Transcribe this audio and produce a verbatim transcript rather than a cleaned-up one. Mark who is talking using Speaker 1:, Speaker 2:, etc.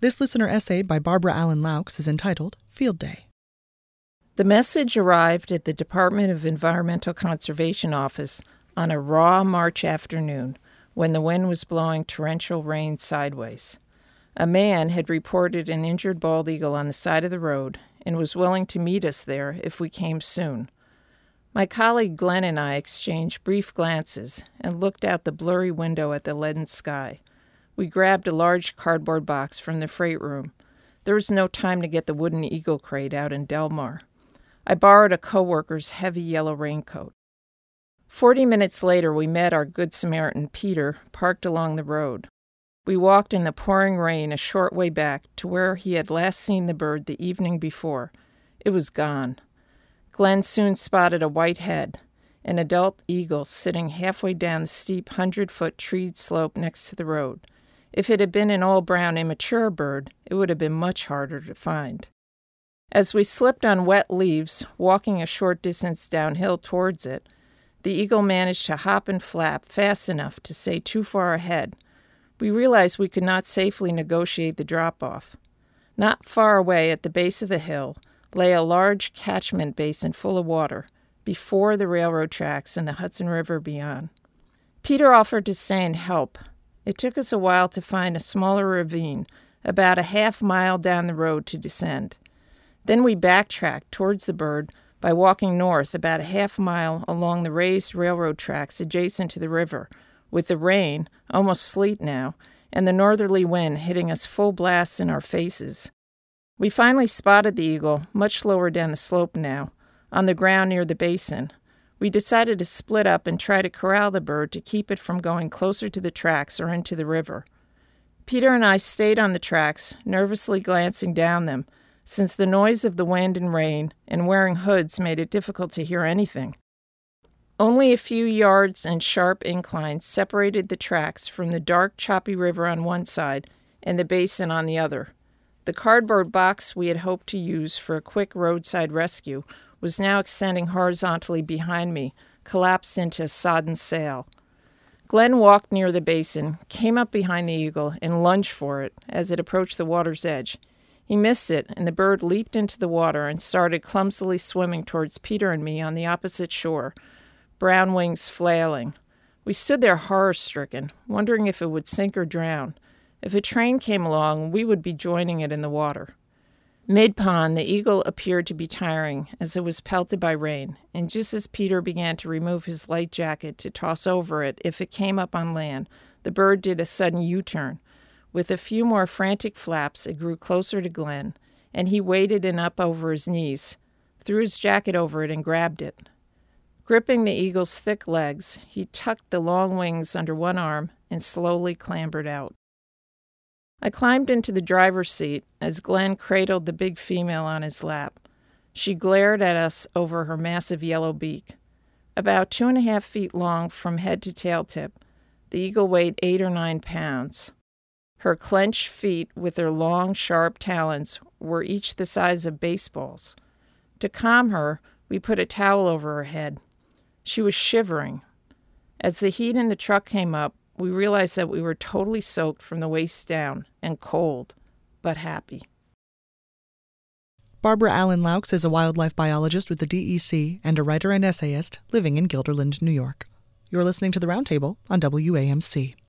Speaker 1: This listener essay by Barbara Allen Laux is entitled Field Day.
Speaker 2: The message arrived at the Department of Environmental Conservation office on a raw March afternoon when the wind was blowing torrential rain sideways. A man had reported an injured bald eagle on the side of the road and was willing to meet us there if we came soon. My colleague Glenn and I exchanged brief glances and looked out the blurry window at the leaden sky. We grabbed a large cardboard box from the freight room. There was no time to get the wooden eagle crate out in Delmar. I borrowed a coworker's heavy yellow raincoat. Forty minutes later, we met our Good Samaritan, Peter, parked along the road. We walked in the pouring rain a short way back to where he had last seen the bird the evening before. It was gone. Glenn soon spotted a white head, an adult eagle sitting halfway down the steep hundred-foot treed slope next to the road. If it had been an all-brown immature bird, it would have been much harder to find. As we slipped on wet leaves, walking a short distance downhill towards it, the eagle managed to hop and flap fast enough to stay too far ahead. We realized we could not safely negotiate the drop-off. Not far away at the base of the hill lay a large catchment basin full of water, before the railroad tracks and the Hudson River beyond. Peter offered to stay and help. It took us a while to find a smaller ravine, about a half mile down the road to descend. Then we backtracked towards the bird by walking north about a half mile along the raised railroad tracks adjacent to the river, with the rain, almost sleet now, and the northerly wind hitting us full blast in our faces. We finally spotted the eagle, much lower down the slope now, on the ground near the basin. We decided to split up and try to corral the bird to keep it from going closer to the tracks or into the river. Peter and I stayed on the tracks, nervously glancing down them, since the noise of the wind and rain and wearing hoods made it difficult to hear anything. Only a few yards and sharp inclines separated the tracks from the dark, choppy river on one side and the basin on the other. The cardboard box we had hoped to use for a quick roadside rescue was now extending horizontally behind me, collapsed into a sodden sail. Glenn walked near the basin, came up behind the eagle, and lunged for it as it approached the water's edge. He missed it, and the bird leaped into the water and started clumsily swimming towards Peter and me on the opposite shore, brown wings flailing. We stood there horror-stricken, wondering if it would sink or drown. If a train came along, we would be joining it in the water. Mid-pond, the eagle appeared to be tiring as it was pelted by rain, and just as Peter began to remove his light jacket to toss over it if it came up on land, the bird did a sudden U-turn. With a few more frantic flaps, it grew closer to Glenn, and he waded in up over his knees, threw his jacket over it, and grabbed it. Gripping the eagle's thick legs, he tucked the long wings under one arm and slowly clambered out. I climbed into the driver's seat as Glenn cradled the big female on his lap. She glared at us over her massive yellow beak. About two and a half feet long from head to tail tip, the eagle weighed eight or nine pounds. Her clenched feet with their long, sharp talons were each the size of baseballs. To calm her, we put a towel over her head. She was shivering. As the heat in the truck came up, we realized that we were totally soaked from the waist down and cold, but happy.
Speaker 1: Barbara Allen Laux is a wildlife biologist with the D E C and a writer and essayist living in Guilderland, New York. You're listening to The Roundtable on W A M C.